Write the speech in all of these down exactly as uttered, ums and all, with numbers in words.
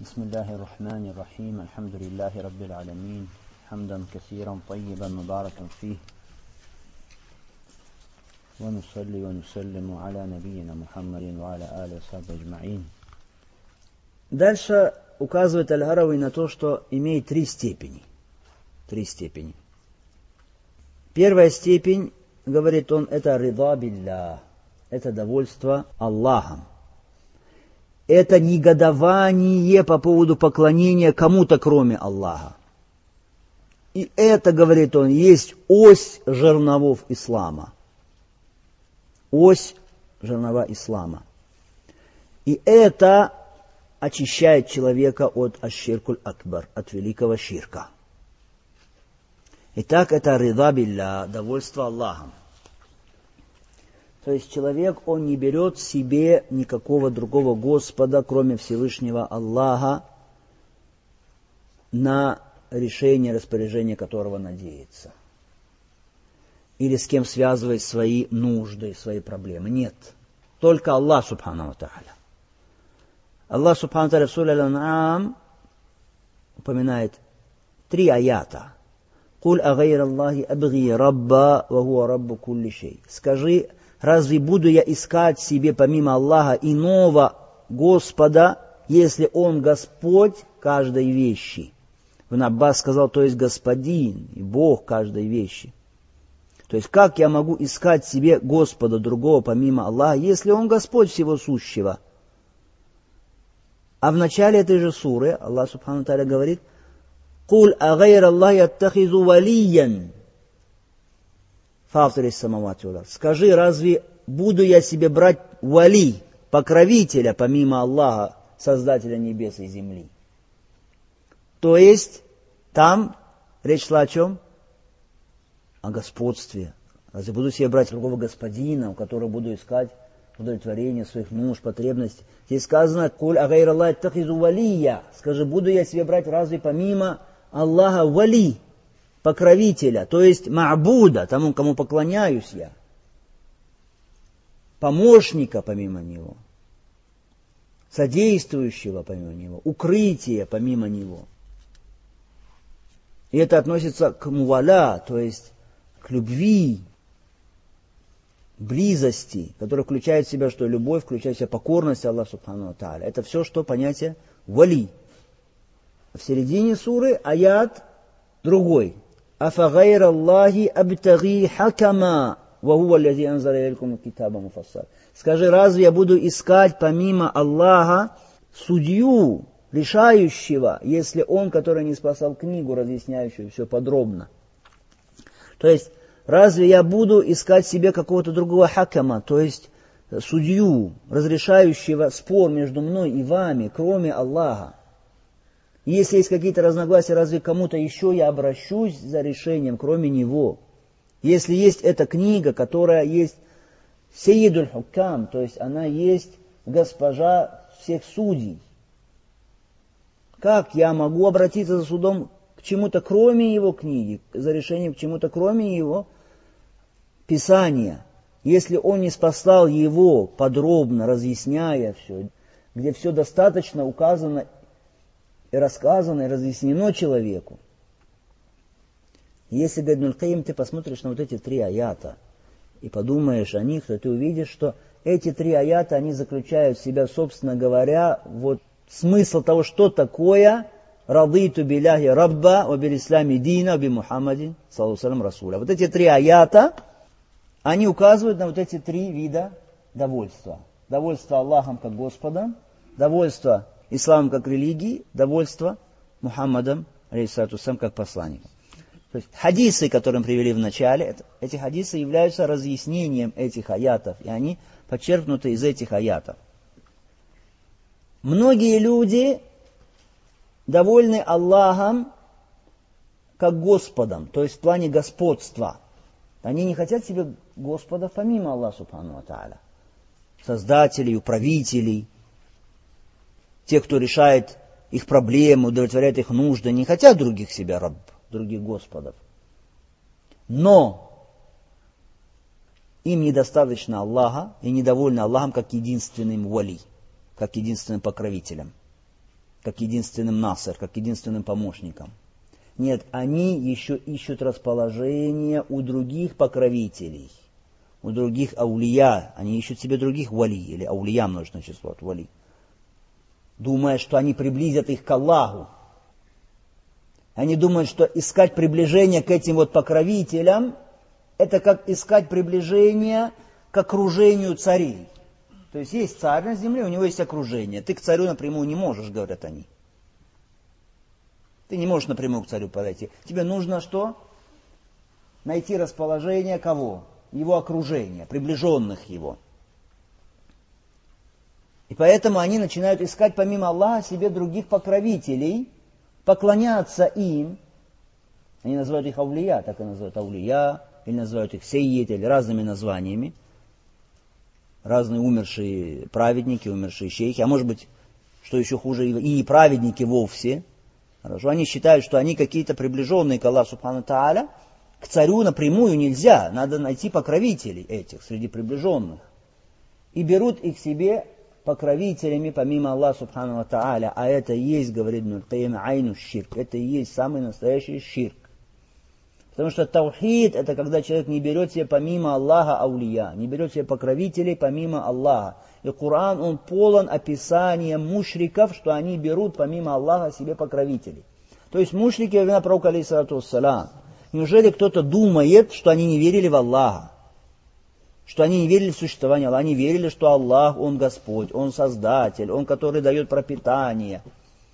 بسم الله الرحمن الرحيم الحمد لله رب العالمين حمدا كثيرا طيبا مباركا فيه ونصلي ونسلم على نبينا محمد وعلى آله وصحبه أجمعين. Дальше указывает Аль-Харави на то, что имеет три степени. Три степени. Первая степень, говорит он, это рида билля, это довольство Аллахом. Это негодование по поводу поклонения кому-то, кроме Аллаха. И это, говорит он, есть ось жерновов ислама. Ось жернова ислама. И это очищает человека от аш-ширкуль акбар, от великого ширка. Итак, это рида билля, довольство Аллахом. То есть человек, он не берет себе никакого другого Господа, кроме Всевышнего Аллаха, на решение, распоряжение которого надеется. Или с кем связывает свои нужды, свои проблемы. Нет. Только Аллах, субхану ва тааля. Аллах, субхану ва тааля, в суре Аль-Ан'ам упоминает три аята. «Куль агайр Аллахи абги рабба, ва хуа раббу кулли шей». Скажи, разве буду я искать себе помимо Аллаха иного Господа, если Он Господь каждой вещи? Ибн Аббас сказал, то есть Господин и Бог каждой вещи. То есть как я могу искать себе Господа другого помимо Аллаха, если Он Господь всего сущего? А в начале этой же суры Аллах субхану ва тааля говорит, «Куль агайр Аллахи аттахизу валиян». Скажи, разве буду я себе брать вали, покровителя, помимо Аллаха, Создателя небес и земли? То есть, там речь шла о чем? О господстве. Разве буду себе брать другого господина, у которого буду искать удовлетворение своих нужд, потребностей? Здесь сказано, «Куль агайр Аллахи аттахизу валия». Скажи, буду я себе брать разве помимо Аллаха вали, покровителя, то есть ма'буда, тому, кому поклоняюсь я, помощника помимо него, содействующего помимо него, укрытия помимо него. И это относится к муваля, то есть к любви, близости, которая включает в себя, что любовь, включает в себя покорность Аллаху субхану ва тааля. Это все, что понятие вали. В середине суры аят другой. «Афагайр Аллахи абтаги хакама, ва хуа аллази анзала илейкум китаба муфассал». Скажи, разве я буду искать помимо Аллаха судью, решающего, если Он, который не спасал книгу, разъясняющую все подробно? То есть, разве я буду искать себе какого-то другого хакама, то есть судью, разрешающего спор между мной и вами, кроме Аллаха? Если есть какие-то разногласия, разве кому-то еще я обращусь за решением, кроме Него? Если есть эта книга, которая есть Сейидуль Хуккам, то есть она есть госпожа всех судей, как я могу обратиться за судом к чему-то, кроме Его книги, за решением к чему-то, кроме Его Писания, если Он не спасал Его подробно, разъясняя все, где все достаточно указано и рассказано, и разъяснено человеку. Если, говорит Ибн аль-Кайим, ты посмотришь на вот эти три аята и подумаешь о них, то ты увидишь, что эти три аята, они заключают в себя, собственно говоря, вот смысл того, что такое «Радиту билляхи рабба, ва бил ислами дина, ва би Мухаммадин, саллаллаху алейхи ва расуля». Вот эти три аята, они указывают на вот эти три вида довольства. Довольство Аллахом как Господом, довольство исламом как религии, довольство Мухаммадом, алейхиссалату вассалям, как посланником. То есть хадисы, которые мы привели в начале, это, эти хадисы являются разъяснением этих аятов, и они подчеркнуты из этих аятов. Многие люди довольны Аллахом как Господом, то есть в плане господства. Они не хотят себе Господа помимо Аллаха субхану ва тааля, создателей, управителей, тех, кто решает их проблемы, удовлетворяет их нужды, не хотят других себя раб, других господов. Но им недостаточно Аллаха и недовольны Аллахом как единственным вали, как единственным покровителем. как единственным насыр, как единственным помощником. Нет, они еще ищут расположение у других покровителей, у других аулия. Они ищут себе других вали, или аулия множественное число от вали, думая, что они приблизят их к Аллаху. Они думают, что искать приближение к этим вот покровителям, это как искать приближение к окружению царей. То есть есть царь на земле, у него есть окружение. Ты к царю напрямую не можешь, говорят они. Ты не можешь напрямую к царю подойти. Тебе нужно что? Найти расположение кого? Его окружения, приближенных его. И поэтому они начинают искать помимо Аллаха себе других покровителей, поклоняться им. Они называют их аулия, так и называют аулия, или называют их сеййид, или разными названиями. Разные умершие праведники, умершие шейхи, а может быть, что еще хуже, и не праведники вовсе. Хорошо, они считают, что они какие-то приближенные к Аллаху Субхану Тааля. К царю напрямую нельзя, надо найти покровителей этих среди приближенных. И берут их себе покровителями помимо Аллаха Субхану Тааля. А это и есть, говорит Ибн аль-Кайим, айну ширк. Это и есть самый настоящий ширк. Потому что таухид — это когда человек не берет себе помимо Аллаха аулия, не берет себе покровителей помимо Аллаха. И Коран, он полон описанием мушриков, что они берут помимо Аллаха себе покровителей. То есть мушрики во времена пророка, алейхиссалату вассалям, неужели кто-то думает, что они не верили в Аллаха? Что они не верили в существование Аллаха? Они верили, что Аллах, Он Господь, Он Создатель, Он, который дает пропитание.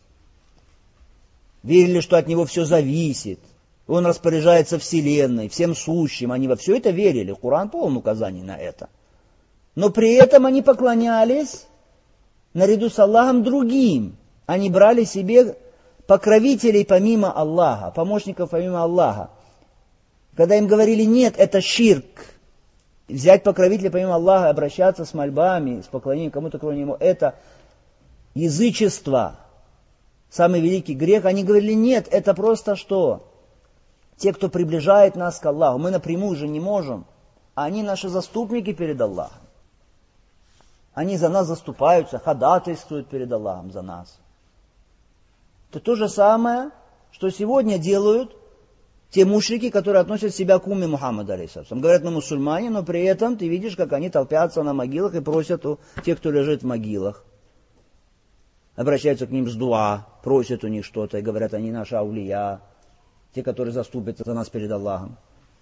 Верили, что от Него все зависит. Он распоряжается вселенной, всем сущим. Они во все это верили. Коран полон указаний на это. Но при этом они поклонялись наряду с Аллахом другим. Они брали себе покровителей помимо Аллаха, помощников помимо Аллаха. Когда им говорили, нет, это ширк. Взять покровителя помимо Аллаха, обращаться с мольбами, с поклонением кому-то кроме Него, это язычество. Самый великий грех. Они говорили, нет, это просто что? Те, кто приближает нас к Аллаху, мы напрямую же не можем, а они наши заступники перед Аллахом. Они за нас заступаются, ходатайствуют перед Аллахом за нас. Это то же самое, что сегодня делают те мушрики, которые относят себя к умме Мухаммада, алейхиссалям. Говорят, мы мусульмане, но при этом ты видишь, как они толпятся на могилах и просят у тех, кто лежит в могилах. Обращаются к ним с дуа, просят у них что-то и говорят, они наши аулия. Те, которые заступятся за нас перед Аллахом.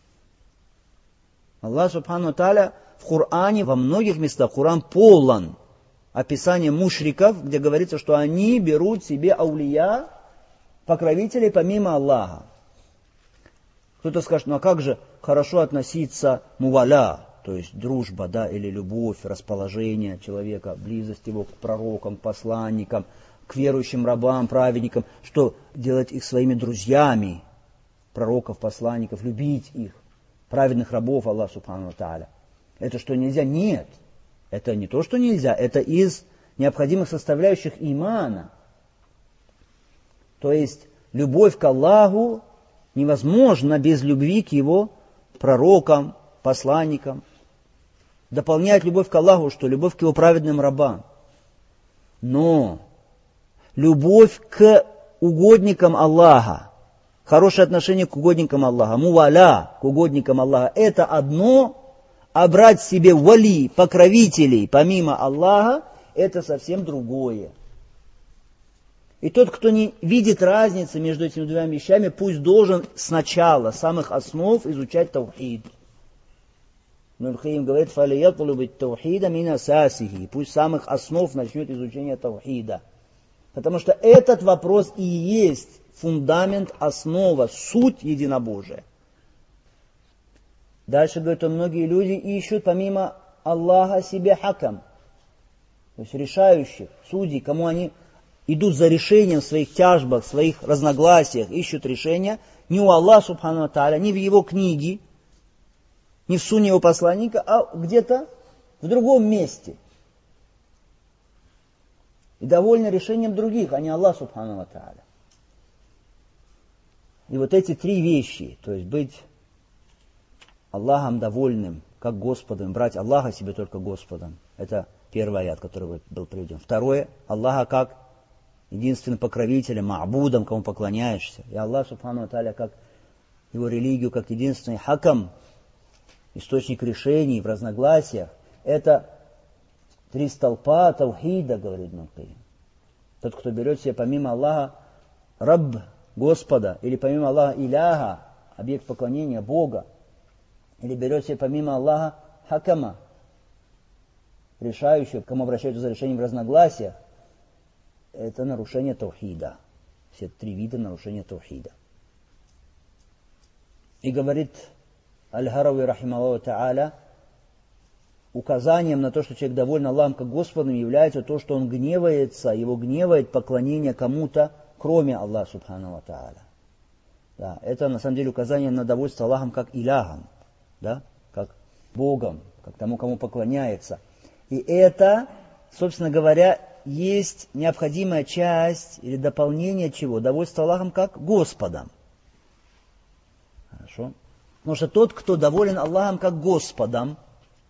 Аллах Субхану Тааля в Коране, во многих местах, Коран полон описанием мушриков, где говорится, что они берут себе аулия, покровителей помимо Аллаха. Кто-то скажет, ну а как же хорошо относиться муваля, то есть дружба, да, или любовь, расположение человека, близость его к пророкам, к посланникам, к верующим рабам, праведникам, что делать их своими друзьями, пророков, посланников, любить их, праведных рабов Аллаха Субхану Тааля. Это что, нельзя? Нет. Это не то, что нельзя, это из необходимых составляющих имана. То есть, любовь к Аллаху невозможна без любви к Его пророкам, посланникам. Дополняет любовь к Аллаху, что любовь к Его праведным рабам. Но любовь к угодникам Аллаха, хорошее отношение к угодникам Аллаха, муваля к угодникам Аллаха, это одно, а брать себе вали, покровителей помимо Аллаха, это совсем другое. И тот, кто не видит разницы между этими двумя вещами, пусть должен сначала, с самых основ, изучать таухид. Ибн аль-Кайим говорит, «Фалиятлубит таухида мин асасихи». Пусть с самых основ начнет изучение таухида. Потому что этот вопрос и есть фундамент, основа, суть единобожия. Дальше, говорит, что многие люди ищут помимо Аллаха себе хакам, то есть решающих, судей, кому они идут за решением в своих тяжбах, в своих разногласиях, ищут решения не у Аллаха Субхану Тааля, не в Его книге, не в сунне Его посланника, а где-то в другом месте. И довольны решением других, а не Аллаха Субхану Тааля. И вот эти три вещи, то есть быть Аллахом довольным, как Господом, брать Аллаха себе только Господом, это первый аят, который был приведен. Второе, Аллаха как единственным покровителем, ма'будом, кому поклоняешься. И Аллах Субхану ва Тааля, как его религию, как единственный хакам, источник решений в разногласиях, это три столпа таухида, говорит Ибн Кайим. Тот, кто берет себе помимо Аллаха Рабб, Господа, или помимо Аллаха Иляха, объект поклонения Бога, или берет себе помимо Аллаха Хакама, решающего, к кому обращаются за решением в разногласиях, это нарушение таухида. Все три вида нарушения таухида. И говорит Аль-Харави, рахимахуллаху та'аля, указанием на то, что человек доволен Аллахом как Господом, является то, что он гневается, его гневает поклонение кому-то, кроме Аллаха Субхану ва Тааля. Да, это на самом деле указание на довольство Аллахом как Иляхом, да, как Богом, как тому, кому поклоняется. И это, собственно говоря, есть необходимая часть или дополнение чего? Довольство Аллахом как Господом. Хорошо? Потому что тот, кто доволен Аллахом как Господом,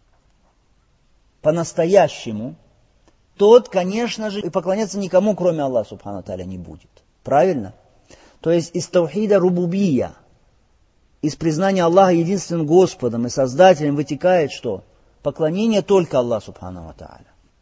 по-настоящему, тот, конечно же, и поклоняться никому, кроме Аллаха Субхану ва Тааля, не будет. Правильно? То есть из таухида рубубия, из признания Аллаха единственным Господом и Создателем вытекает что? Поклонение только Аллаху Субхану ва Тааля.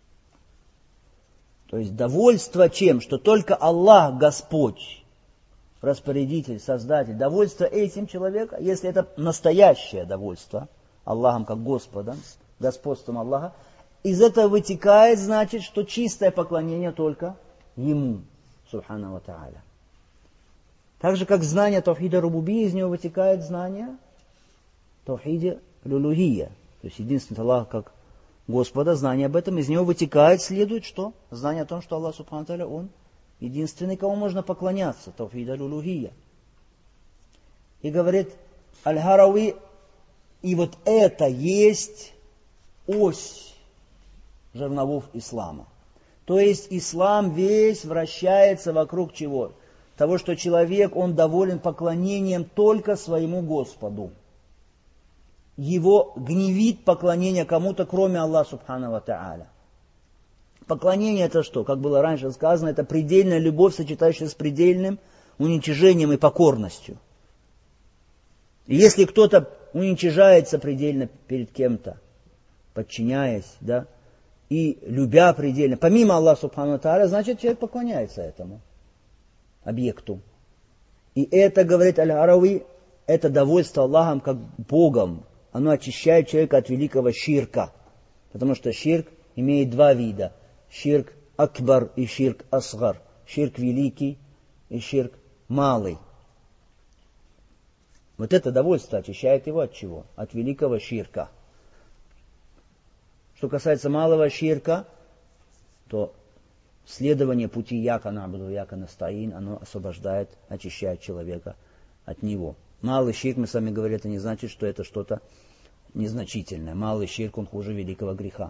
То есть довольство чем? Что только Аллах Господь, распорядитель, Создатель. Довольство этим человека, если это настоящее довольство Аллахом как Господом, господством Аллаха, из этого вытекает, значит, что чистое поклонение только Ему, Субхану ва Тааля. Так же, как знание таухида рубубии, из него вытекает знание таухида лулухия. То есть единственный Аллах как Господа, знание об этом, из него вытекает, следует что? Знание о том, что Аллах Субхану ва Тааля, Он единственный, кому можно поклоняться, таухида лулухия. И говорит Аль-Харави, и вот это есть ось жерновов ислама. То есть ислам весь вращается вокруг чего? Того, что человек, он доволен поклонением только своему Господу. Его гневит поклонение кому-то, кроме Аллаха Субхану ва Тааля. Поклонение это что? Как было раньше сказано, это предельная любовь, сочетающаяся с предельным уничижением и покорностью. И если кто-то уничижается предельно перед кем-то, подчиняясь, да, и любя предельно, помимо Аллаха Субхану ва Тааля, значит человек поклоняется этому объекту. И это, говорит Аль-Харави, это довольство Аллахом как Богом. Оно очищает человека от великого ширка. Потому что ширк имеет два вида. Ширк акбар и ширк асгар. Ширк великий и ширк малый. Вот это довольство очищает его от чего? От великого ширка. Что касается малого ширка, то следование пути яка набуду, яка настаин, оно освобождает, очищает человека от него. Малый ширк, мы с вами говорим, это не значит, что это что-то незначительное. Малый ширк, он хуже великого греха.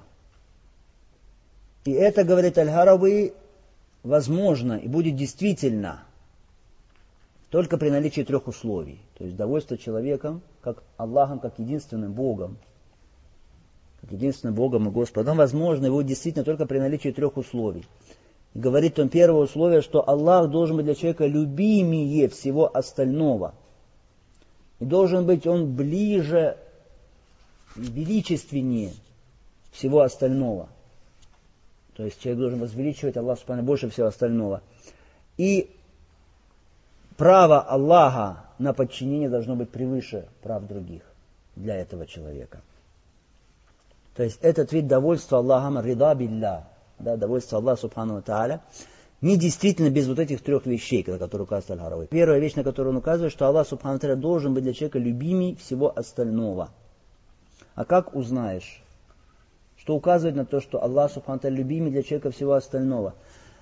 И это, говорит Аль-Харави, возможно и будет действительно только при наличии трех условий. То есть довольство человеком, как Аллахом, как единственным Богом, как единственным Богом и Господом, возможно, его действительно только при наличии трех условий. И говорит он первое условие, что Аллах должен быть для человека любимее всего остального. И должен быть он ближе и величественнее всего остального. То есть человек должен возвеличивать Аллаха Субхану больше всего остального. И право Аллаха на подчинение должно быть превыше прав других для этого человека. То есть этот вид довольства Аллахом, рида билля, да, довольство Аллаха Субхану ва Тааля, не действительно без вот этих трех вещей, на которые указывает Аль-Харави. Первая вещь, на которую он указывает, что Аллах Субхану ва Тааля должен быть для человека любимей всего остального. А как узнаешь, что указывает на то, что Аллах Субхану ва Тааля любимей для человека всего остального?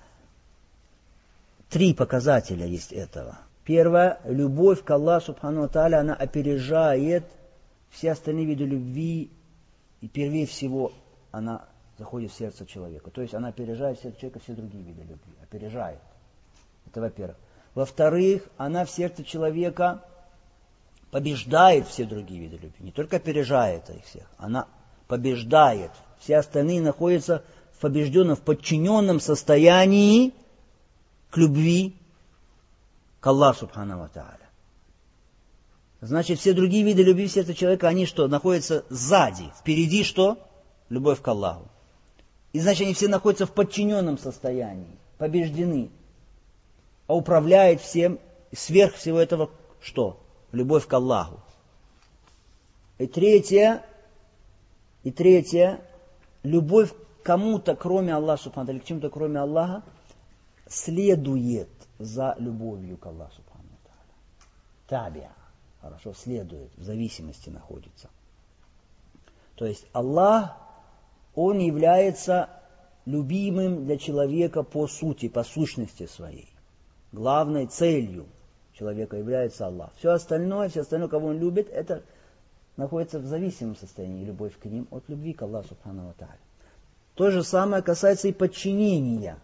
Три показателя есть этого. Первое, любовь к Аллаху Субхану ва Тааля, она опережает все остальные виды любви, и первее всего она заходит в сердце человека. То есть она опережает в сердце человека все другие виды любви. Опережает. Это во-первых. Во-вторых, она в сердце человека побеждает все другие виды любви. Не только опережает их всех, она побеждает. Все остальные находятся в побежденном, в подчиненном состоянии к любви к Аллаху Субхану ва Тааля. Значит, все другие виды любви в сердце человека, они что? Находятся сзади. Впереди что? Любовь к Аллаху. И значит, они все находятся в подчиненном состоянии, побеждены. А управляет всем, сверх всего этого что? Любовь к Аллаху. И третье, и третье, любовь к кому-то, кроме Аллаха, субхану или к чему-то, кроме Аллаха, следует за любовью к Аллаху, субхану тааля. Табиа. Хорошо, следует, в зависимости находится. То есть Аллах, Он является любимым для человека по сути, по сущности своей. Главной целью человека является Аллах. Все остальное, все остальное, кого Он любит, это находится в зависимом состоянии, любовь к ним, от любви к Аллаху Субхану ва Тааля. То же самое касается и подчинения.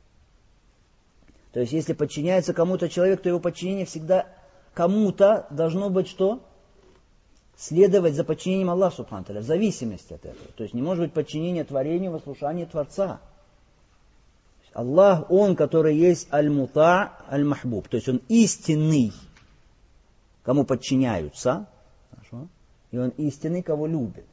То есть, если подчиняется кому-то человек, то его подчинение всегда кому-то должно быть что? Следовать за подчинением Аллаха Субхану ва Тааля, в зависимости от этого. То есть, не может быть подчинение творению, послушание Творца. Аллах, Он, который есть аль-мута, аль-махбуб, то есть Он истинный, кому подчиняются, хорошо? И Он истинный, кого любит.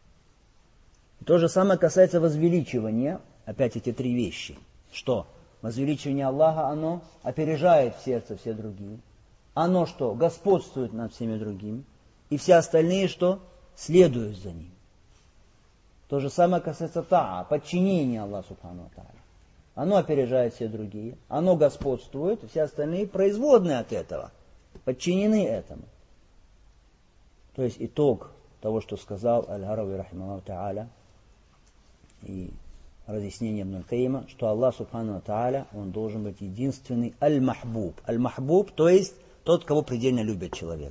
То же самое касается возвеличивания, опять эти три вещи. Что? Возвеличивание Аллаха, оно опережает в сердце все другие. Оно что? Господствует над всеми другими. И все остальные что? Следуют за ним. То же самое касается таа, подчинения Аллаху Субхану ва Тааля. Оно опережает все другие, оно господствует, и все остальные производные от этого, подчинены этому. То есть итог того, что сказал Аль-Гарави, рахимахуллаху тааля, и разъяснение Ибн аль-Кайима, что Аллах Субхану ва Тааля, Он должен быть единственный аль-махбуб. Аль-махбуб, то есть тот, кого предельно любит человек.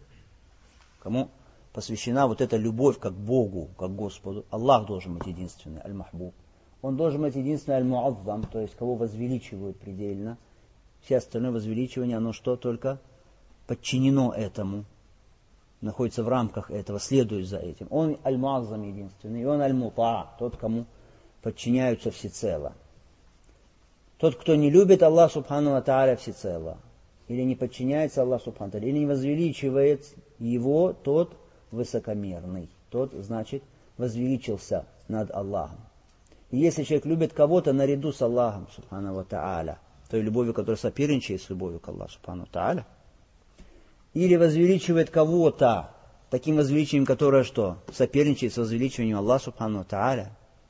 Кому посвящена вот эта любовь как Богу, как Господу. Аллах должен быть единственный аль-махбуб. Он должен быть единственный аль-муаззам, то есть кого возвеличивают предельно. Все остальное возвеличивание, оно что? Только подчинено этому. Находится в рамках этого, следует за этим. Он аль-муаззам единственный, и он аль-мута, тот, кому подчиняются всецело. Тот, кто не любит Аллаха Субхану ва Тааля всецело, или не подчиняется Аллаху Субхану ва Тааля, или не возвеличивает его, тот высокомерный. Тот, значит, возвеличился над Аллахом. И если человек любит кого-то наряду с Аллахом, Субхану ва Тааля, той любовью, которая соперничает с любовью к Аллаху, Субхану ва Тааля, или возвеличивает кого-то таким возвеличением, которое что? Соперничает с возвеличиванием Аллаха, Субхану ва Тааля,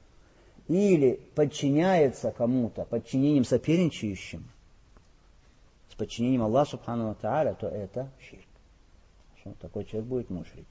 или подчиняется кому-то, подчинением соперничающим, с подчинением Аллаха, Субхану ва Тааля, то это ширк. Что такой человек будет мушрик.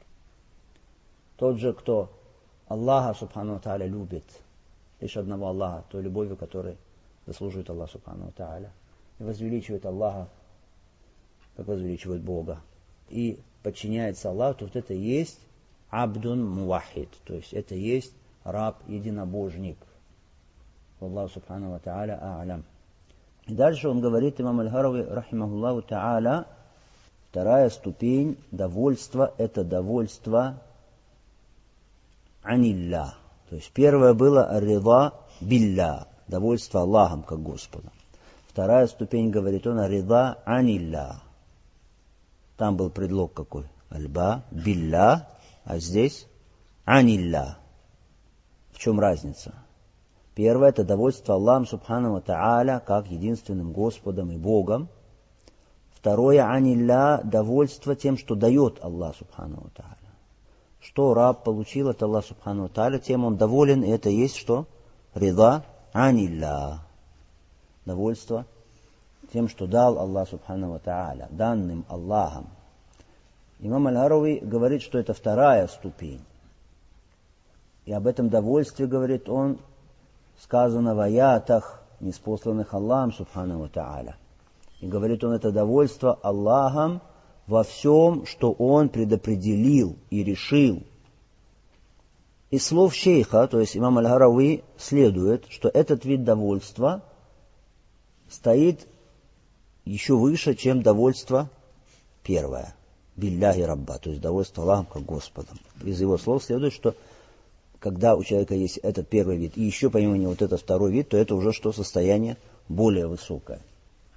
Тот же, кто Аллаха, Субхану ва Тааля, любит, лишь одного Аллаха, той любовью, которой заслуживает Аллах Субхану ва Тааля, и возвеличивает Аллаха, как возвеличивает Бога, и подчиняется Аллаху, то вот это и есть абдун мувахид, то есть это и есть раб-единобожник. Аллаху Субхану ва Тааля а'лям. И дальше он говорит, имам Аль-Гарави, рахимахуллаху Тааля, вторая ступень довольства, это довольство анилля. То есть первое было рида билля, довольство Аллахом как Господом. Вторая ступень, говорит он, рида анилля. Там был предлог какой? Альба, билля, а здесь анилля. В чем разница? Первое это довольство Аллахом Субхану ва Тааля как единственным Господом и Богом. Второе анилля, довольство тем, что дает Аллах Субхану ва Тааля. Что раб получил от Аллаха Субхану ва Тааля, тем он доволен, и это есть что? Рида анилля. Довольство тем, что дал Аллах Субхану ва Тааля, данным Аллахом. Имам Аль-Гарави говорит, что это вторая ступень. И об этом довольстве, говорит он, сказано в аятах, ниспосланных Аллахом Субхану ва Тааля. И говорит он, это довольство Аллахом во всем, что Он предопределил и решил. Из слов шейха, то есть имам Аль-Гарави, следует, что этот вид довольства стоит еще выше, чем довольство первое. Билляхи рабба, то есть довольство Аллахом как Господом. Из его слов следует, что когда у человека есть этот первый вид, и еще помимо него вот этот второй вид, то это уже что состояние более высокое.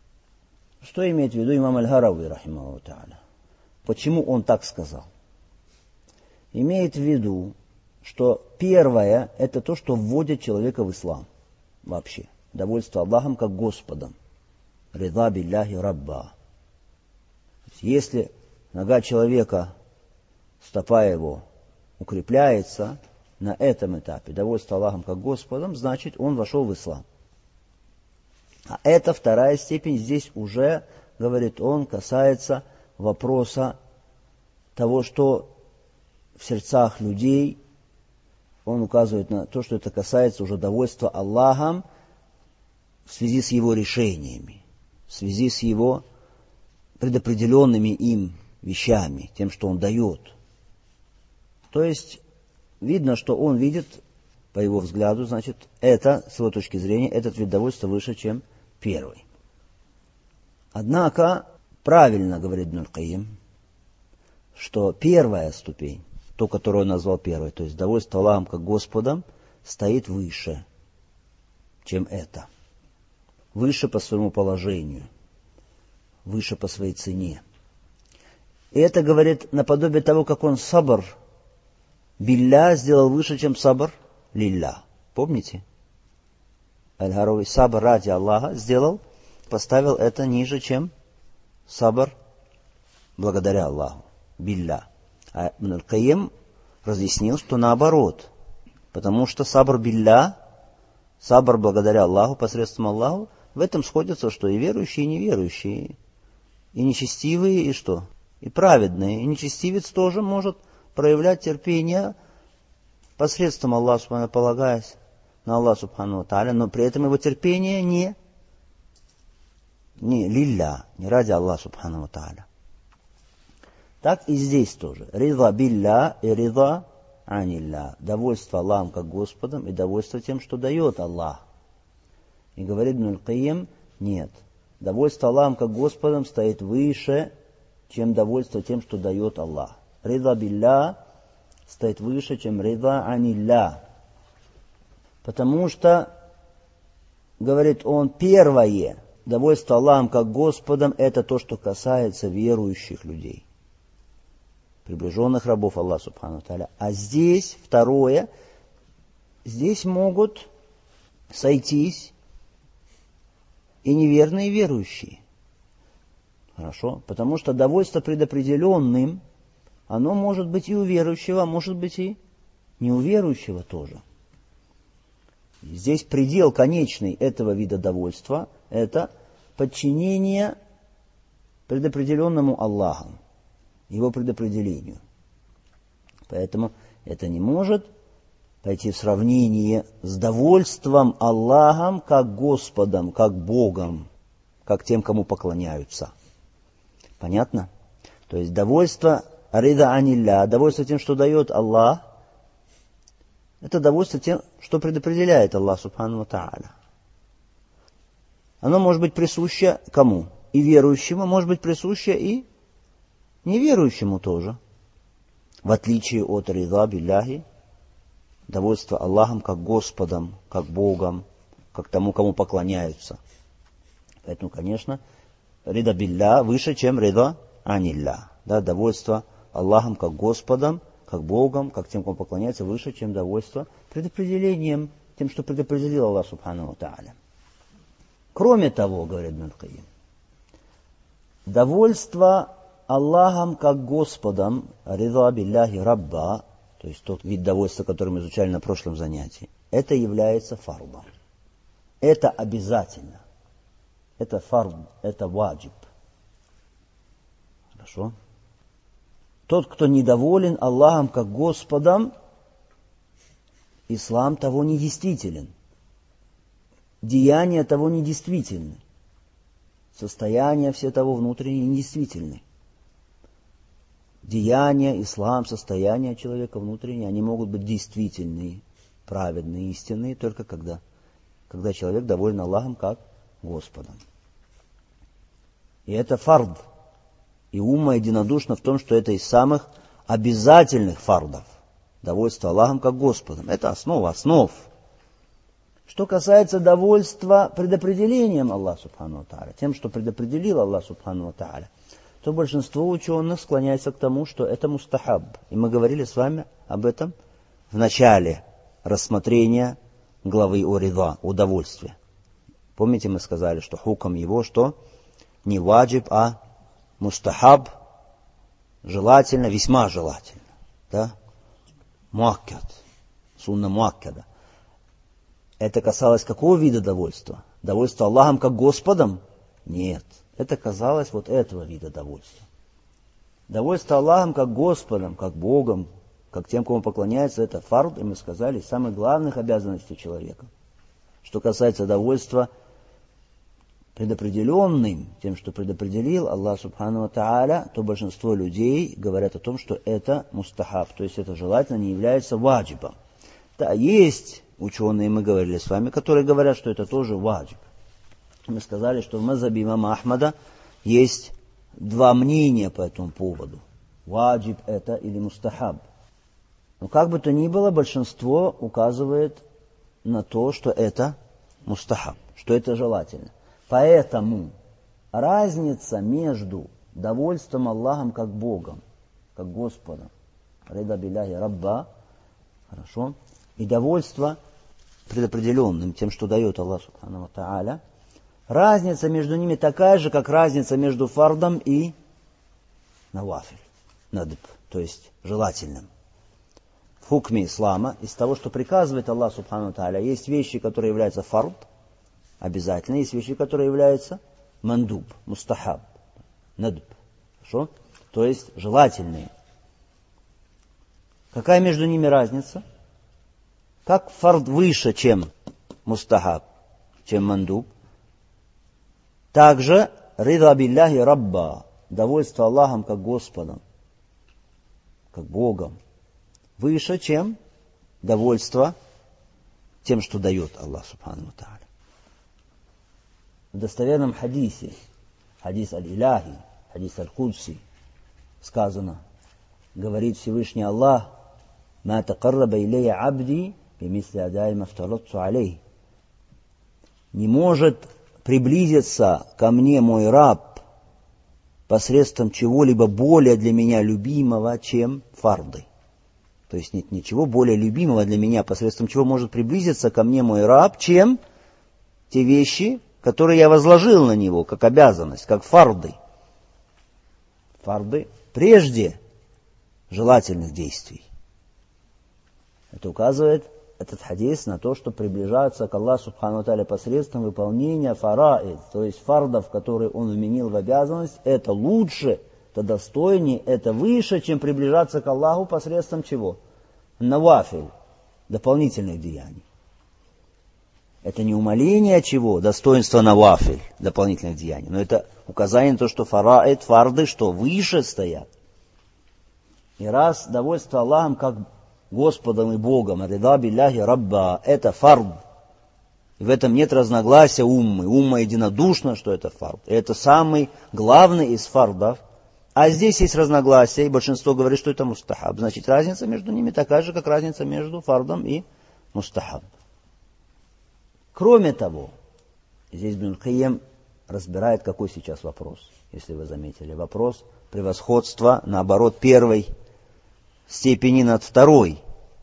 Что имеет в виду имам Аль-Гарауи, рахимахуллаху та'аля? Почему он так сказал? Имеет в виду, что первое – это то, что вводит человека в ислам вообще. Довольство Аллахом как Господом. Рида билляхи рабба. Если нога человека, стопа его укрепляется на этом этапе, довольство Аллахом как Господом, значит, он вошел в ислам. А это вторая степень, здесь уже, говорит он, касается вопроса того, что в сердцах людей, он указывает на то, что это касается уже довольства Аллахом в связи с его решениями, в связи с его предопределенными им вещами, тем, что он дает. То есть, видно, что он видит, по его взгляду, значит, это, с его точки зрения, этот вид довольства выше, чем первый. Однако, правильно говорит Ибн аль-Кайим, что первая ступень, то, которую он назвал первой, то есть довольство Аллахом как Господом, стоит выше, чем это. Выше по своему положению, выше по своей цене. И это говорит наподобие того, как он сабр билля сделал выше, чем сабр лилля. Помните? Аль-Гарауи сабр ради Аллаха сделал, поставил это ниже, чем сабр благодаря Аллаху. Билля. А Ибн аль-Кайим разъяснил, что наоборот. Потому что сабр билля, сабр благодаря Аллаху, посредством Аллаху, в этом сходятся, что и верующие, и неверующие, и нечестивые, и что? И праведные. И нечестивец тоже может проявлять терпение посредством Аллаха, субхану, полагаясь на Аллаха, субхану тааля, но при этом его терпение не, не лилля, не ради Аллаха, субхану тааля. Так и здесь тоже. Рида билля и рида анилля. Довольство Аллахом как Господом и довольство тем, что дает Аллах. И говорит Ибн аль-Кайим, нет. Довольство Аллахом как Господом стоит выше, чем довольство тем, что дает Аллах. Рида билля стоит выше, чем рида анилля. Потому что, говорит он, первое, довольство Аллахом как Господом, это то, что касается верующих людей, приближенных рабов Аллаха субхану тааля. А здесь, второе, здесь могут сойтись и неверные верующие. Хорошо? Потому что довольство предопределенным, оно может быть и у верующего, а может быть и не у верующего тоже. Здесь предел конечный этого вида довольства – это подчинение предопределенному Аллахом, его предопределению. Поэтому это не может пойти в сравнение с довольством Аллахом как Господом, как Богом, как тем, кому поклоняются. Понятно? То есть довольство рида анилля, довольство тем, что дает Аллах, это довольство тем, что предопределяет Аллах субхану тааля. Оно может быть присуще кому? И верующему, может быть присуще и неверующему тоже. В отличие от рида билляхи, довольство Аллахом как Господом, как Богом, как тому, кому поклоняются. Поэтому, конечно, рида билля выше, чем рида анилля. Да, довольство Аллахом как Господом, как Богом, как тем, кому поклоняется, выше, чем довольство предопределением, тем, что предопределил Аллах субхану тааля. Кроме того, говорит Ибн аль-Кайим, довольство Аллахом как Господом, рида билляхи рабба, то есть тот вид довольства, который мы изучали на прошлом занятии, это является фардом. Это обязательно. Это фард, это ваджиб. Хорошо? Тот, кто недоволен Аллахом как Господом, ислам того недействителен. Деяния того недействительны. Состояния все того внутренние недействительны. Деяния, ислам, состояния человека внутренние, они могут быть действительные, праведные, истинные, только когда, когда человек доволен Аллахом как Господом. И это фард. И умма единодушна в том, что это из самых обязательных фардов. Довольство Аллахом как Господом. Это основа основ. Что касается довольства предопределением Аллаха Субхану ва Тааля, тем, что предопределил Аллах Субхану ва Тааля, то большинство ученых склоняется к тому, что это мустахаб. И мы говорили с вами об этом в начале рассмотрения главы о рида, удовольствия. Помните, мы сказали, что хуком его, что не ваджиб, а мустахаб, желательно, весьма желательно. Да? Муаккад, сунна муаккада. Это касалось какого вида довольства? Довольства Аллахом как Господом? Нет. Это касалось вот этого вида довольства. Довольство Аллахом как Господом, как Богом, как тем, кому поклоняется, это фард, и мы сказали, из самых главных обязанностей человека. Что касается довольства предопределенным, тем, что предопределил Аллах Субхану ва Тааля, то большинство людей говорят о том, что это мустахаб, то есть это желательно не является ваджибом. Да, есть ученые, мы говорили с вами, которые говорят, что это тоже ваджиб. Мы сказали, что в мазхабе имама Ахмада есть два мнения по этому поводу. Ваджиб это или мустахаб. Но как бы то ни было, большинство указывает на то, что это мустахаб, что это желательно. Поэтому разница между довольством Аллахом как Богом, как Господом, рида билляхи рабба, хорошо, и довольство предопределенным, тем, что дает Аллах Субхану ва Тааля, разница между ними такая же, как разница между фардом и навафиль, надб, то есть желательным. В хукме ислама, из того, что приказывает Аллах Субхану ва Тааля, есть вещи, которые являются фард, обязательно, есть вещи, которые являются мандуб, мустахаб, надб, хорошо, то есть желательные. Какая между ними разница? Как фард выше, чем мустахаб, чем мандуб, также рида билляхи рабба, довольство Аллахом как Господом, как Богом, выше, чем довольство тем, что дает Аллах Субхану ва Тааля. В достоверном хадисе, хадис аль-Иляхи, хадис аль-Кудси, сказано, говорит Всевышний Аллах, «Ма такарраба илейя абди бимисли адай мафтарадту алейх». Не может приблизиться ко мне мой раб посредством чего-либо более для меня любимого, чем фарды. То есть нет ничего более любимого для меня, посредством чего может приблизиться ко мне мой раб, чем те вещи, которые я возложил на него, как обязанность, как фарды. Фарды прежде желательных действий. Это указывает этот хадис на то, что приближаться к Аллаху Субхану ва Тааля посредством выполнения фараид, то есть фардов, которые он вменил в обязанность, это лучше, это достойнее, это выше, чем приближаться к Аллаху посредством чего? Навафиль, дополнительных деяний. Это не умаление чего? Достоинства навафиль, дополнительных деяний, но это указание на то, что фараид, фарды, что выше стоят. И раз довольство Аллахом как Господом и Богом, рида билляхи рабба, это фард. И в этом нет разногласия уммы. Умма единодушна, что это фард. И это самый главный из фардов. А здесь есть разногласия, и большинство говорит, что это мустахаб. Значит, разница между ними такая же, как разница между фардом и мустахаб. Кроме того, здесь Ибн Кайим разбирает, какой сейчас вопрос, если вы заметили. Вопрос превосходства, наоборот, первой степени над второй.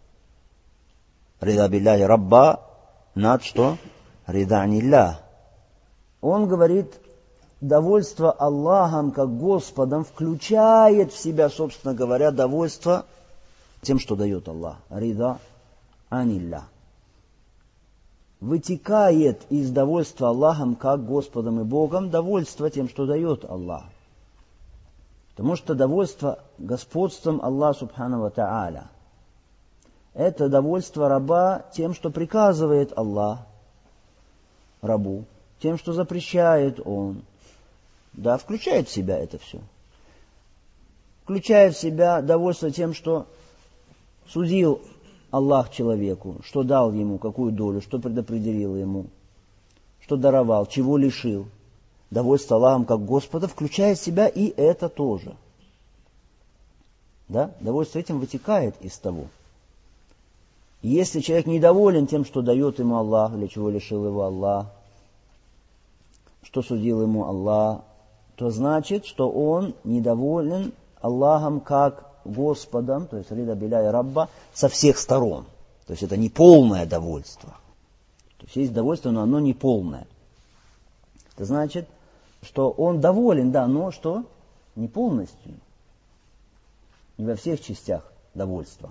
Рида билляхи рабба над что? Рида анилля. Он говорит, довольство Аллахом как Господом включает в себя, собственно говоря, довольство тем, что дает Аллах. Рида анилля. Вытекает из довольства Аллахом как Господом и Богом довольство тем, что дает Аллах. Потому что довольство господством Аллаха Субхану ва Тааля – это довольство раба тем, что приказывает Аллах рабу, тем, что запрещает он. Да, включает в себя это все. Включает в себя довольство тем, что судил Аллах человеку, что дал ему, какую долю, что предопределил ему, что даровал, чего лишил. Довольство Аллахом как Господа включает в себя и это тоже. Да? Довольство этим вытекает из того. Если человек недоволен тем, что дает ему Аллах, для чего лишил его Аллах, что судил ему Аллах, то значит, что он недоволен Аллахом как Господом, то есть рида билля и рабба, со всех сторон. То есть это не полное довольство. То есть есть довольство, но оно не полное. Это значит, что он доволен, да, но что? Не полностью. Не во всех частях довольства.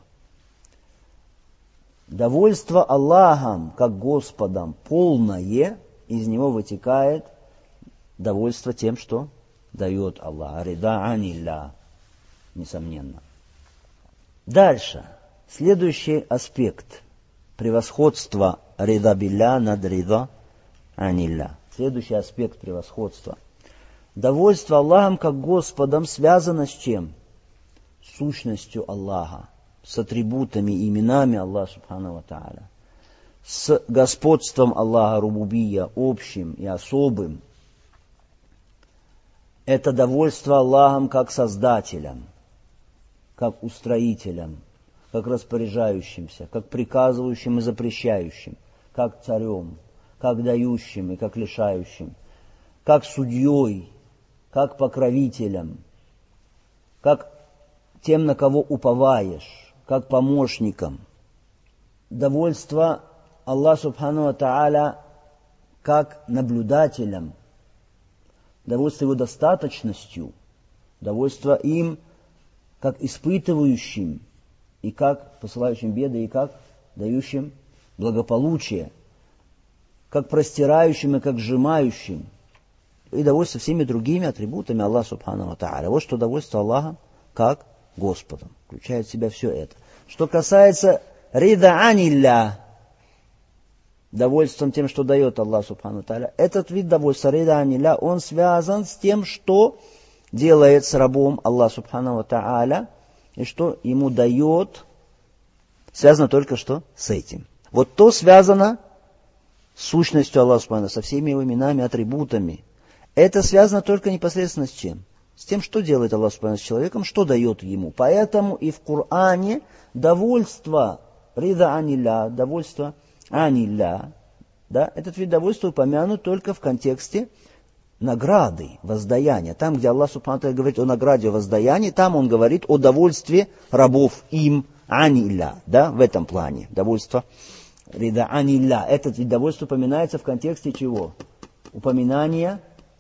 Довольство Аллахом, как Господом, полное, из него вытекает довольство тем, что дает Аллах. Рида анилля, несомненно. Дальше. Следующий аспект превосходства рида билля над рида анилля. Следующий аспект превосходства. Довольство Аллахом как Господом связано с чем? С сущностью Аллаха, с атрибутами и именами Аллаха субхану ва тааля, с господством Аллаха рубубия, общим и особым. Это довольство Аллахом как Создателем, как Устроителем, как распоряжающимся, как приказывающим и запрещающим, как царем, как дающим и как лишающим, как судьей, как покровителем, как тем, на кого уповаешь, как помощником. Довольство Аллаха субхану ва тааля как наблюдателем, довольство его достаточностью, довольство им как испытывающим и как посылающим беды, и как дающим благополучие, как простирающим и как сжимающим, и довольство всеми другими атрибутами Аллаха субхану ва тааля. Вот что довольство Аллаха как Господом. Включает в себя все это. Что касается рида анилля, довольством тем, что дает Аллах субхану ва тааля, этот вид довольства, рида анилля, он связан с тем, что делает с рабом Аллах субхану ва тааля, и что ему дает, связано только что с этим. Вот то связано с сущностью Аллаха субхану ва тааля, со всеми его именами, атрибутами. Это связано только непосредственно с чем? С тем, что делает Аллах субхану ва тааля с человеком, что дает ему. Поэтому и в Коране довольство рида анилля, довольство анилля, да, этот вид довольства упомянут только в контексте награды, воздаяния. Там, где Аллах субхану ва тааля говорит о награде, о воздаянии, там он говорит о довольстве рабов им анилля, да, в этом плане. Довольство рида анилля. Этот вид довольства упоминается в контексте чего? Упоминания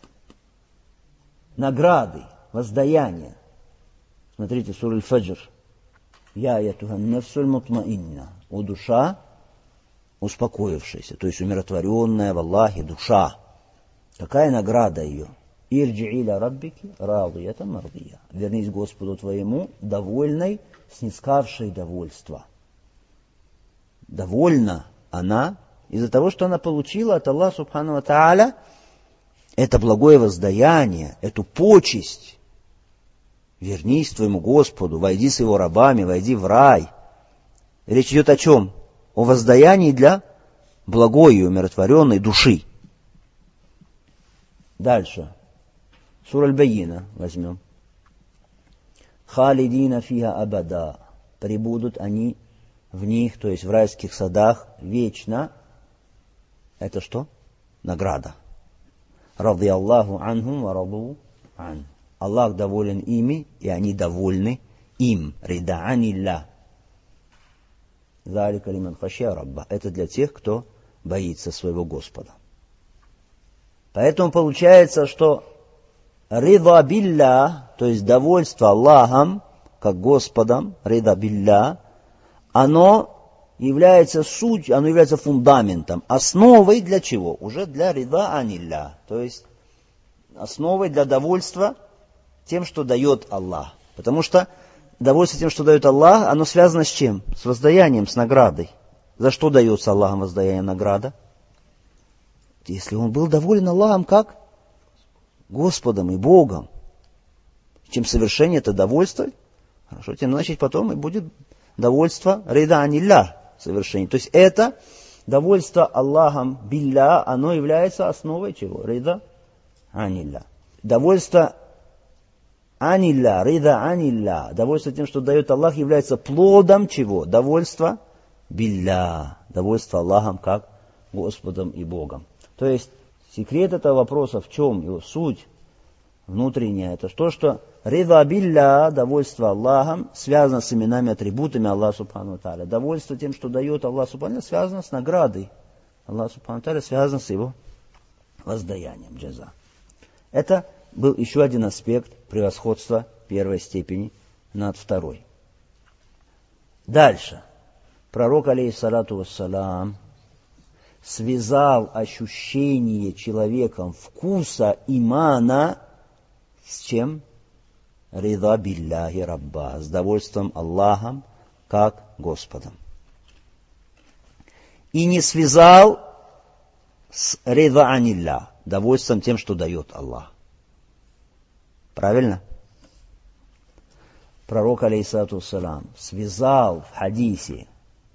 награды, воздаяния. Смотрите, сура Аль-Фаджр. Я аятухан нафсуль мутмаинна. О душа, успокоившаяся, то есть умиротворенная в Аллахе душа. Какая награда ее? Ирджи иля раббики радиятан мардия. Вернись к Господу твоему, довольной, снискавшей довольство. Довольна она из-за того, что она получила от Аллаха субхану ва тааля это благое воздаяние, эту почесть. Вернись к твоему Господу, войди с его рабами, войди в рай. Речь идет о чем? О воздаянии для благой и умиротворенной души. Дальше. Сура Аль-Байина возьмем. Халидина фиха абада. Прибудут они в них, то есть в райских садах, вечно. Это что? Награда. Ради Аллаху анхум ва раду ан. Аллах доволен ими, и они довольны им. Рида анилля. Залика лиман хашия рабба. Это для тех, кто боится своего Господа. Поэтому получается, что рида билля, то есть довольство Аллахом, как Господом, рида билля, оно является суть, оно является фундаментом, основой для чего? Уже для рида анилля, то есть основой для довольства тем, что дает Аллах. Потому что довольство тем, что дает Аллах, оно связано с чем? С воздаянием, с наградой. За что дается Аллахом воздаяние, награда? Если он был доволен Аллахом как Господом и Богом, чем совершение это довольство, хорошо, тем значит потом и будет довольство рида анилля, совершение. То есть это довольство Аллахом билля, оно является основой чего? Рида анилля. Довольство анилля, рида анилля, довольство тем, что дает Аллах, является плодом чего? Довольства билля, довольство Аллахом как Господом и Богом. То есть секрет этого вопроса в чем? Его суть внутренняя. Это то, что рида билля, довольство Аллахом, связано с именами, атрибутами Аллаха Субхану Тааля. Довольство тем, что дает Аллах Субхану Тааля, связано с наградой. Аллах Субхану Тааля связано с его воздаянием, джаза. Это был еще один аспект превосходства первой степени над второй. Дальше. Пророк, алейхиссалату вассалам, связал ощущение человеком вкуса имана с чем? Рида билляхи рабба, с довольством Аллахом как Господом. И не связал с рида анилля, довольством тем, что дает Аллах. Правильно? Пророк, алейхиссалату вассалам, связал в хадисе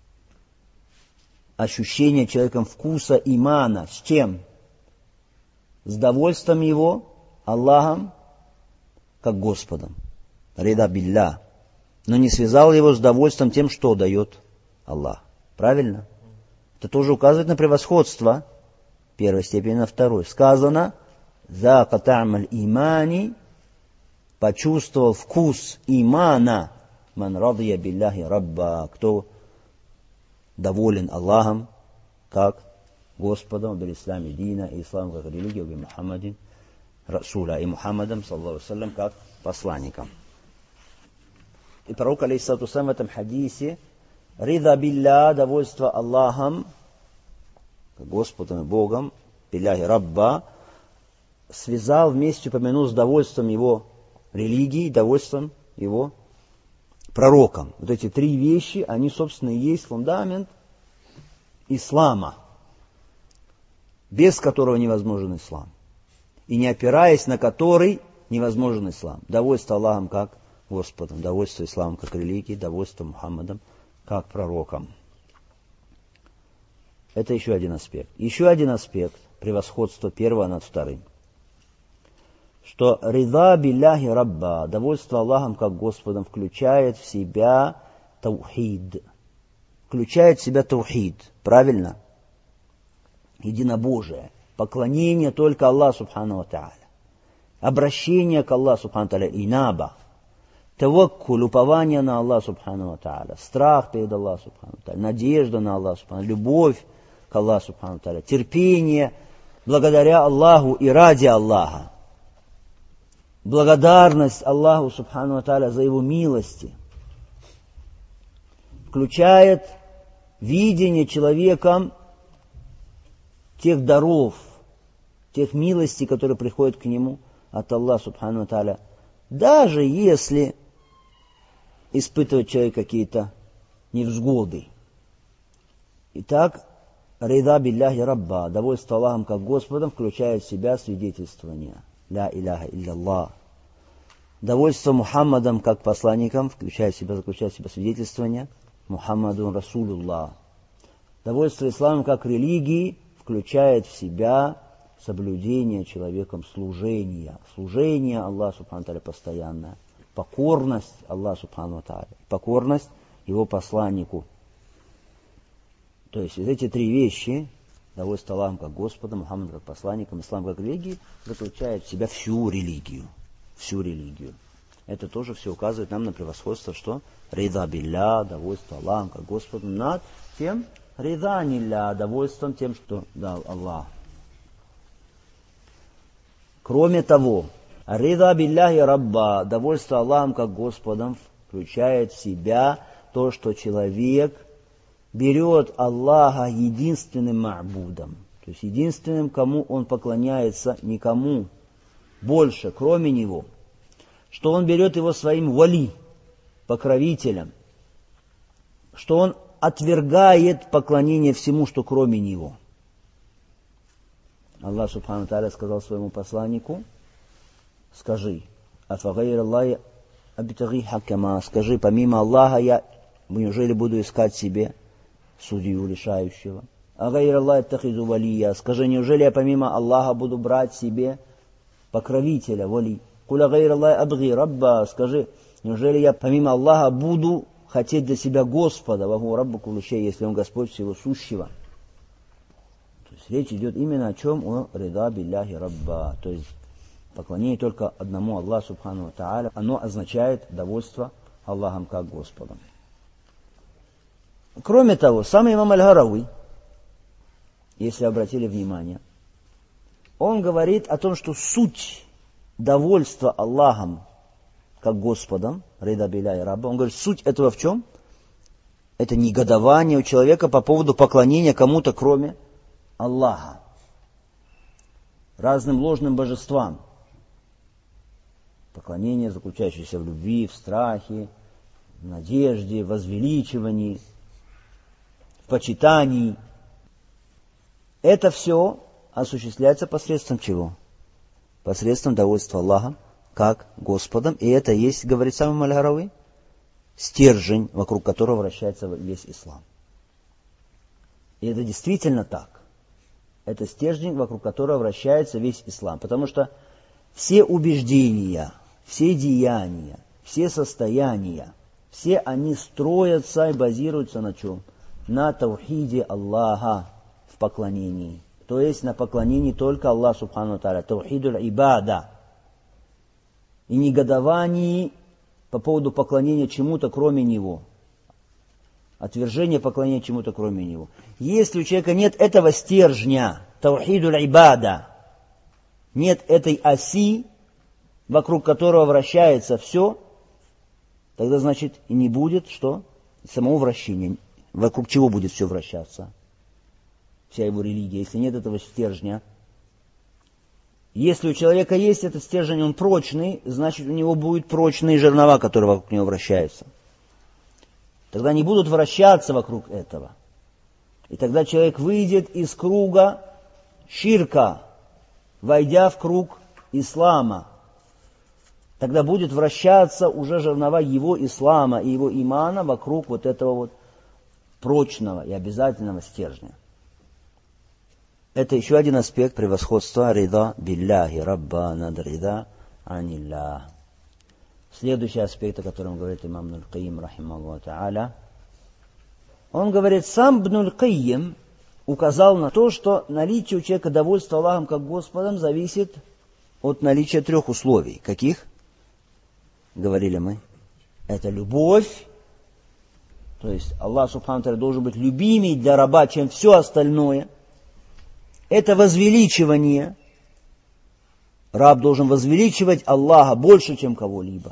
ощущение человеком вкуса имана с чем? С довольством его Аллахом как Господом. Рида билля. Но не связал его с довольством тем, что дает Аллах. Правильно? Это тоже указывает на превосходство первой степени на второй. Сказано, «Зака та'маль имани», почувствовал вкус имана, «Ман радия билляхи рабба», кто доволен Аллахом, как Господом, бил исламе дина, и ислам как религия, би Мухаммадин Расуля, и Мухаммадом, саллаллаху алейхи ва саллям, как посланником. И пророк, алейхиссалату вассалям, в этом хадисе рида билля, довольство Аллахом, Господом и Богом, билляхи рабба, связал вместе, упомянул с довольством его религии, довольством его пророком. Вот эти три вещи, они, собственно, и есть фундамент ислама, без которого невозможен ислам. И не опираясь на который невозможен ислам. Довольство Аллахом как Господом, довольство исламом как религией, довольство Мухаммадом как пророком. Это еще один аспект. Еще один аспект превосходства первого над вторым. Что рида билляхи рабба, довольство Аллахом как Господом, включает в себя таухид. Включает в себя таухид. Правильно? Единобожие. Поклонение только Аллаху Субхану ва Тааля. Обращение к Аллаху Субхану ва Тааля. Инаба. Таваккуль, упование на Аллаха Субхану ва Тааля. Страх перед Аллахом Субхану ва Тааля. Надежда на Аллаха Субхану ва Тааля. Любовь к Аллаху Субхану ва Тааля. Терпение благодаря Аллаху и ради Аллаха. Благодарность Аллаху Субхану ва Тааля за его милости. Включает видение человеком тех даров, тех милостей, которые приходят к нему от Аллаха Субхану ва Тааля. Даже если испытывает человек какие-то невзгоды. Итак, рида билляхи рабба, довольство Аллахом как Господом, включает в себя свидетельствование. Ля иляха илляллах. Довольство Мухаммадом как посланником, включает в себя, заключает в себя свидетельствование. Мухаммадун Расулуллах. Довольство исламом как религии включает в себя соблюдение человеком служения. Служение Аллаху Субхану ва Тааля постоянное. Покорность Аллаху Субхану ва Тааля. Покорность его посланнику. То есть эти три вещи, довольство Аллахом как Господом, Мухаммадом как посланником, ислам как религией, заключает в себя всю религию. Всю религию. Это тоже все указывает нам на превосходство, что рида билля, довольство Аллахом как Господом, над тем рида нилля, довольством тем, что дал Аллах. Кроме того, рида билляхи рабба, довольство Аллахом как Господом, включает в себя то, что человек берет Аллаха единственным ма'будом, то есть единственным, кому он поклоняется, никому больше, кроме него, что он берет его своим вали, покровителем, что он отвергает поклонение всему, что кроме него. Аллах Субхану ва Тааля сказал своему посланнику, скажи, афагайр Аллахи абитаги хакама, скажи, помимо Аллаха я неужели буду искать себе судью решающего? Агайр Аллахи тахизу валия, скажи, неужели я помимо Аллаха буду брать себе покровителя, вали? Куля гайр Аллахи абги рабба, скажи, неужели я помимо Аллаха буду хотеть для себя Господа, вагу раббу кулли шей, если он Господь всего сущего. То есть речь идет именно о чем? О рида билляхи рабба. То есть поклонение только одному Аллаху субхану ва тааля. Оно означает довольство Аллахом как Господом. Кроме того, сам имам Аль-Гарауи, если обратили внимание, он говорит о том, что суть довольства Аллахом как Господом, рида билляхи рабба, он говорит, суть этого в чем? Это негодование у человека по поводу поклонения кому-то, кроме Аллаха, разным ложным божествам. Поклонение, заключающееся в любви, в страхе, в надежде, в возвеличивании, в почитании. Это все осуществляется посредством чего? Посредством довольства Аллаха как Господом. И это есть, говорит сам Аль-Гарауи, стержень, вокруг которого вращается весь ислам. И это действительно так. Это стержень, вокруг которого вращается весь ислам. Потому что все убеждения, все деяния, все состояния, все они строятся и базируются на чем? На таухиде Аллаха в поклонении. То есть на поклонении только Аллаху субхану ва тааля. Таухидуль ибада. И негодовании по поводу поклонения чему-то, кроме Него. Отвержение поклонения чему-то, кроме Него. Если у человека нет этого стержня, таухидуль ибада, нет этой оси, вокруг которого вращается все, тогда, значит, и не будет, что? Самого вращения. Вокруг чего будет все вращаться? Вся его религия, если нет этого стержня. Если у человека есть этот стержень, он прочный, значит, у него будут прочные жернова, которые вокруг него вращаются. Тогда не будут вращаться вокруг этого. И тогда человек выйдет из круга ширка, войдя в круг ислама. Тогда будет вращаться уже жернова его ислама и его имана вокруг вот этого вот прочного и обязательного стержня. Это еще один аспект превосходства рида билляхи рабба над рида аниллах. Следующий аспект, о котором говорит имам Ибн аль-Кайим, рахимахуллаху тааля, он говорит, сам Ибн аль-Кайим указал на то, что наличие у человека довольства Аллахом как Господом зависит от наличия трех условий. Каких? Говорили мы. Это любовь. То есть Аллах субхану ва тааля должен быть любимей для раба, чем все остальное. Это возвеличивание. Раб должен возвеличивать Аллаха больше, чем кого-либо.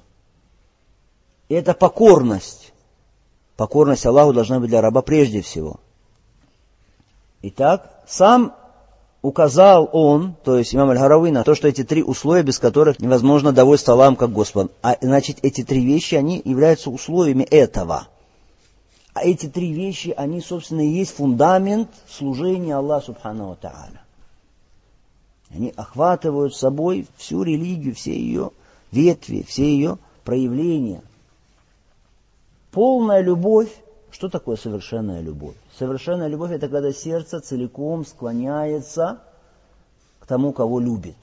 И это покорность. Покорность Аллаху должна быть для раба прежде всего. Итак, сам указал он, то есть имам Аль-Гарауи, на то, что эти три условия, без которых невозможно довольство Аллахом как Господом. А значит, эти три вещи, они являются условиями этого. А эти три вещи, они, собственно, и есть фундамент служения Аллаху субхану ва тааля. Они охватывают собой всю религию, все ее ветви, все ее проявления. Полная любовь. Что такое совершенная любовь? Совершенная любовь – это когда сердце целиком склоняется к тому, кого любит.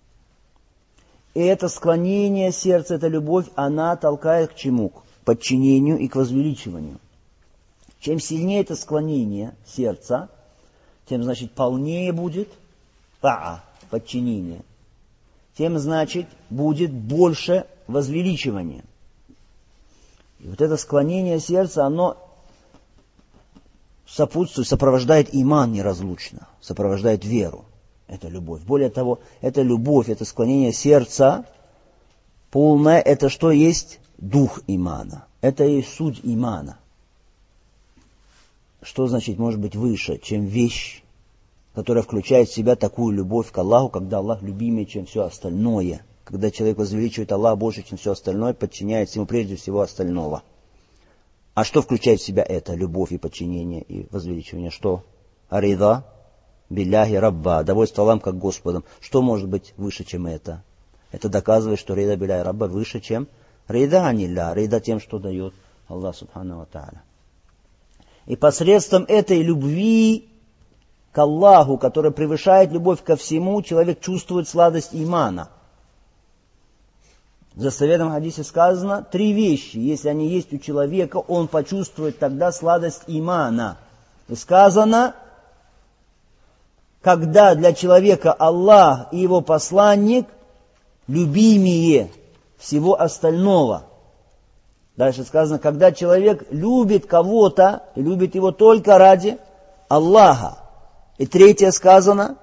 И это склонение сердца, эта любовь, она толкает к чему? К подчинению и к возвеличиванию. Чем сильнее это склонение сердца, тем, значит, полнее будет таа, подчинение. Тем, значит, будет больше возвеличивания. И вот это склонение сердца, оно сопутствует, сопровождает иман неразлучно, сопровождает веру. Это любовь. Более того, это любовь, это склонение сердца полное, это что есть дух имана. Это и суть имана. Что значит может быть выше, чем вещь, которая включает в себя такую любовь к Аллаху, когда Аллах любимее, чем все остальное. Когда человек возвеличивает Аллаха больше, чем все остальное, подчиняется ему прежде всего остального. А что включает в себя это? Любовь и подчинение и возвеличивание. Что? Арида билляхи рабба. Довольство Аллахом как Господом. Что может быть выше, чем это? Это доказывает, что рида билляхи рабба выше, чем рида анилля. Рида тем, что дает Аллах субхану ва тааля. И посредством этой любви к Аллаху, которая превышает любовь ко всему, человек чувствует сладость имана. В достоверном хадисе сказано три вещи. Если они есть у человека, он почувствует тогда сладость имана. И сказано, когда для человека Аллах и его посланник любимее всего остального. Дальше сказано, когда человек любит кого-то, и любит его только ради Аллаха. И третье сказано,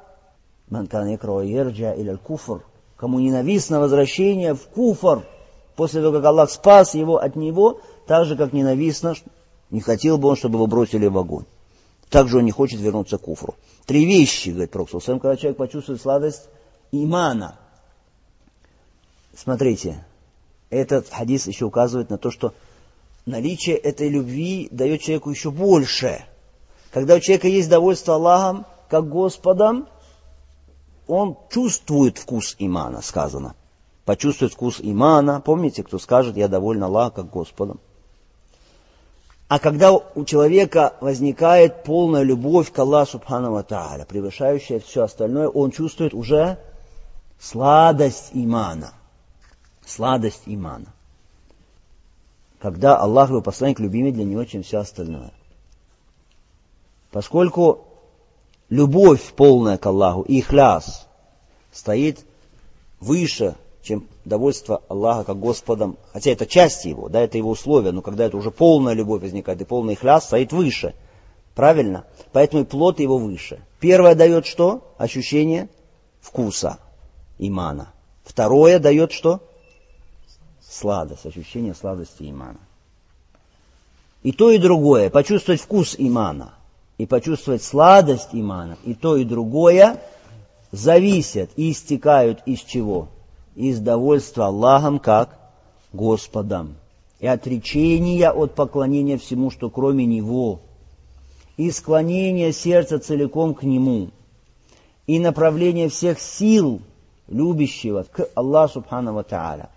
кому ненавистно возвращение в куфр, после того, как Аллах спас его от него, так же, как ненавистно, не хотел бы он, чтобы его бросили в огонь. Также он не хочет вернуться к куфру. Три вещи, говорит Пророк, когда человек почувствует сладость имана. Смотрите, этот хадис еще указывает на то, что наличие этой любви дает человеку еще больше. Когда у человека есть довольство Аллахом, как Господом, он чувствует вкус имана, сказано. Почувствует вкус имана. Помните, кто скажет, я доволен Аллахом, как Господом. А когда у человека возникает полная любовь к Аллаху Субхану ва Тааля, превышающая все остальное, он чувствует уже сладость имана. Сладость имана. Когда Аллах, его посланник, любимый для него, чем все остальное. Поскольку любовь полная к Аллаху и ихляс стоит выше, чем довольство Аллаха как Господом, хотя это часть его, да, это его условия, но когда это уже полная любовь возникает и полный ихляс, стоит выше. Правильно? Поэтому и плод его выше. Первое дает что? Ощущение вкуса имана. Второе дает что? Сладость, ощущение сладости имана. И то, и другое, почувствовать вкус имана и почувствовать сладость имана, и то, и другое зависят и истекают из чего? Из довольства Аллахом как Господом. И отречения от поклонения всему, что кроме Него. И склонения сердца целиком к Нему. И направление всех сил любящего к Аллаху Субхану ва Тааля.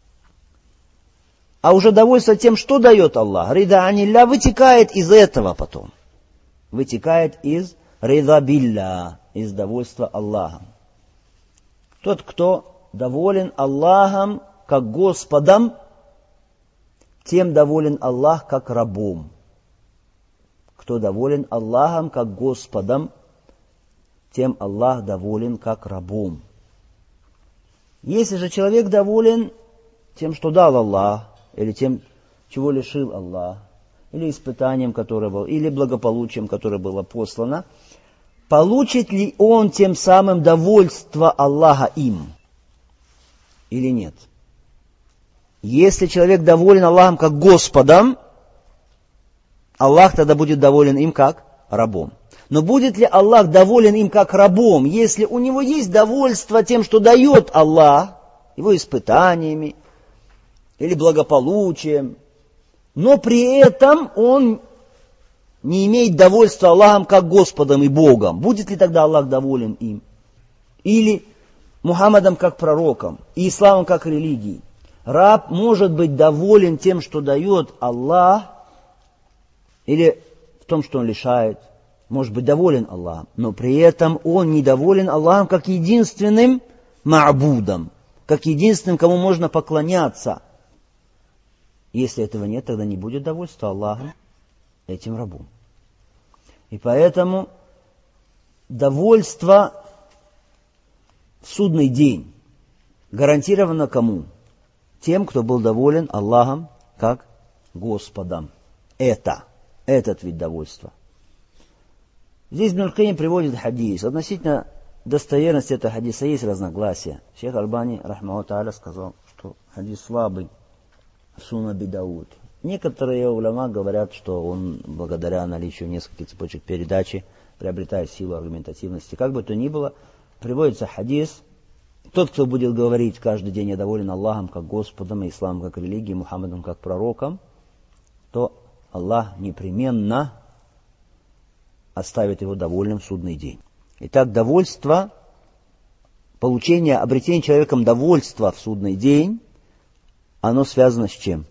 А уже довольство тем, что дает Аллах, рида анилля, вытекает из этого потом. Вытекает из рида билля, из довольства Аллахом. Тот, кто доволен Аллахом как Господом, тем доволен Аллах как рабом. Кто доволен Аллахом как Господом, тем Аллах доволен как рабом. Если же человек доволен тем, что дал Аллах, или тем, чего лишил Аллах, или испытанием, которое было, или благополучием, которое было послано, получит ли он тем самым довольство Аллаха им? Или нет? Если человек доволен Аллахом как Господом, Аллах тогда будет доволен им как рабом. Но будет ли Аллах доволен им как рабом, если у него есть довольство тем, что дает Аллах, его испытаниями или благополучием, но при этом он не имеет довольства Аллахом как Господом и Богом? Будет ли тогда Аллах доволен им? Или Мухаммадом как пророком и исламом как религией? Раб может быть доволен тем, что дает Аллах, или в том, что он лишает, может быть доволен Аллахом, но при этом он не доволен Аллахом как единственным ма'будом, как единственным, кому можно поклоняться. Если этого нет, тогда не будет довольства Аллаха этим рабом. И поэтому довольство в судный день гарантировано кому? Тем, кто был доволен Аллахом как Господом. Это, этот вид довольства. Здесь Ибн аль-Кайим приводит хадис. Относительно достоверности этого хадиса есть разногласия. Шейх Альбани, рахмаху тааля, сказал, что хадис слабый. Сунан Аби Дауд. Некоторые уляма говорят, что он благодаря наличию нескольких цепочек передачи приобретает силу аргументативности. Как бы то ни было, приводится хадис. Тот, кто будет говорить каждый день: я доволен Аллахом как Господом, и исламом как религией, Мухаммадом как пророком, то Аллах непременно оставит его довольным в судный день. Итак, довольство, получение, обретение человеком довольства в судный день, оно связано с чем?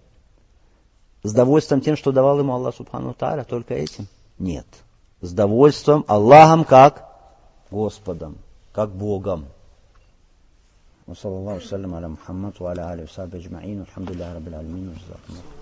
С довольством тем, что давал ему Аллах Субхану ва Тааля, только этим? Нет. С довольством Аллахом как Господом, как Богом. وصلى الله وسلم على محمد وعلى آله وصحبه أجمعين والحمد لله رب العالمين وجزاكم الله.